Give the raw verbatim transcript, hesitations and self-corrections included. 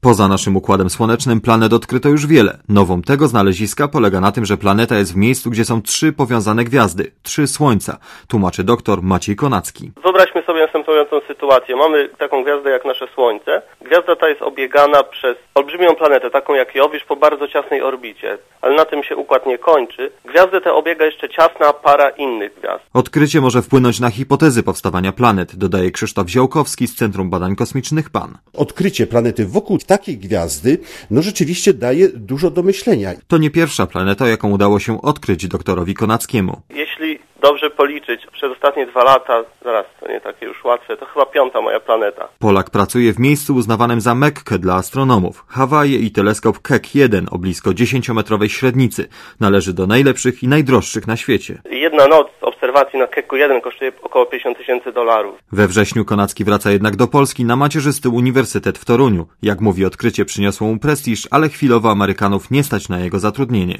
Poza naszym Układem Słonecznym planet odkryto już wiele. Nową tego znaleziska polega na tym, że planeta jest w miejscu, gdzie są trzy powiązane gwiazdy, trzy słońca, tłumaczy doktor Maciej Konacki. Wyobraźmy sobie następującą sytuację. Mamy taką gwiazdę jak nasze Słońce. Gwiazda ta jest obiegana przez olbrzymią planetę, taką jak Jowisz, po bardzo ciasnej orbicie. Ale na tym się układ nie kończy. Gwiazdę tę obiega jeszcze ciasna para innych gwiazd. Odkrycie może wpłynąć na hipotezy powstawania planet, dodaje Krzysztof Ziołkowski z Centrum Badań Kosmicznych P A N. Odkrycie planety wokół takiej gwiazdy, no rzeczywiście daje dużo do myślenia. To nie pierwsza planeta, jaką udało się odkryć doktorowi Konackiemu. Jeśli dobrze policzyć, przez ostatnie dwa lata, zaraz, to nie takie już łatwe, to chyba piąta moja planeta. Polak pracuje w miejscu uznawanym za Mekkę dla astronomów. Hawaje i teleskop Keck jeden o blisko dziesięciometrowej średnicy. Należy do najlepszych i najdroższych na świecie. Jedna noc obserwacji na Kecku jeden kosztuje około pięćdziesiąt tysięcy dolarów. We wrześniu Konacki wraca jednak do Polski na macierzysty uniwersytet w Toruniu. Jak mówi, odkrycie przyniosło mu prestiż, ale chwilowo Amerykanów nie stać na jego zatrudnienie.